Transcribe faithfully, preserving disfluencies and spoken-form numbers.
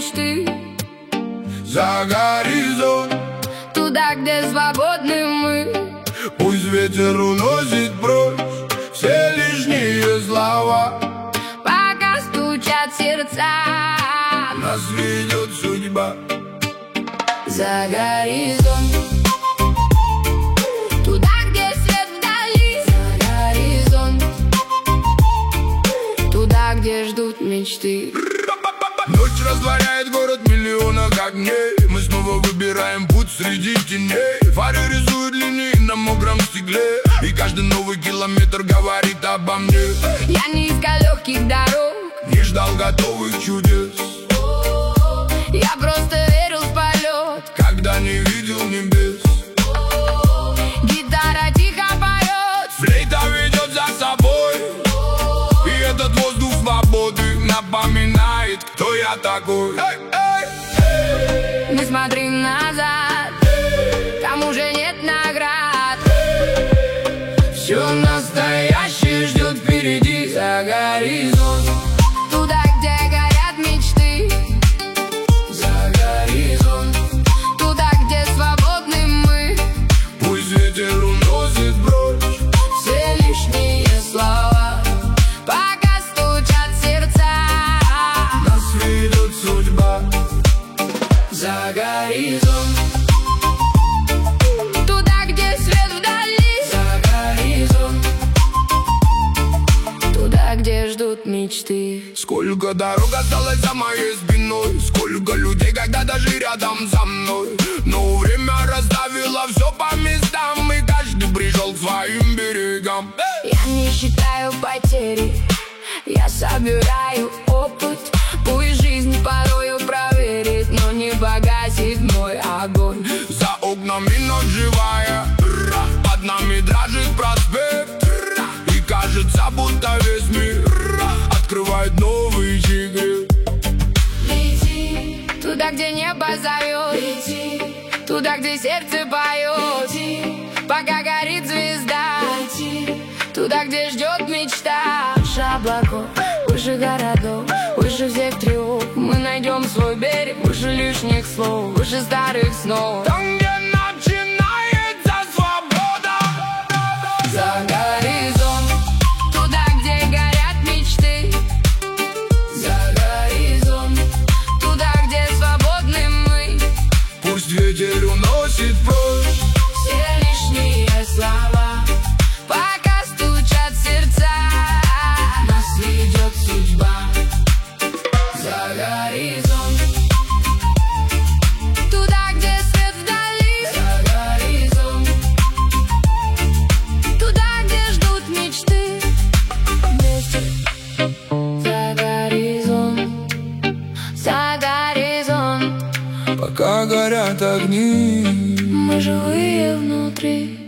мечты. За горизонт, туда, где свободны мы. пусть ветер уносит прочь все лишние слова. Пока стучат сердца, нас ведет судьба. За горизонт, туда, где свет вдали. За горизонт, туда, где ждут мечты. Ночь растворяет город в миллионах огней. Мы снова выбираем путь среди теней. Фары рисуют линии на мокром стекле, и каждый новый километр говорит обо мне. Я не искал легких дорог, не ждал готовых чудес. Я просто верил в полет, когда не видел небес. гитара тихо поет, флейта ведет за собой, и этот воздух свободы напоминает, кто я такой. Эй, эй, эй. Не смотри назад, там уже нет наград. Все настоящее ждет впереди. За горизонт, туда, где горят мечты. за горизонт, Туда, где свободны мы. пусть ветер уносит прочь Все лишние слова, пока стучат сердца. нас ведет судьба. За горизонт, Туда, где свет вдали. за горизонт, Туда, где ждут мечты. сколько дорог осталось за моей спиной, сколько людей, когда даже рядом со мной. Но время расставило все по местам, и каждый пришел к своим берегам. Я не считаю потери, я собираю опыт. Пусть жизнь порою проверит, но не погасит мой огонь. За окнами ночь живая, под нами дрожит проспект, и кажется, будто весь мир открывает новый секрет. Лети туда, где небо зовет. Лети туда, где сердце поет. Лети, пока горит звезда. Лети туда, где ждет мечта. Выше облаков, выше городов, выше всех тревог мы найдем свой берег. Выше лишних слов, выше старых снов. Там, где начинается свобода. За горизонт, туда, где горят мечты. За горизонт, Туда, где свободны мы. пусть ветер уносит прочь Все лишние слова, пока стучат сердца. нас ведет судьба. За горизонт, Туда, где свет вдали. за горизонт, Туда, где ждут мечты. Вместе. За горизонт, за горизонт. пока горят огни. Мы живые внутри.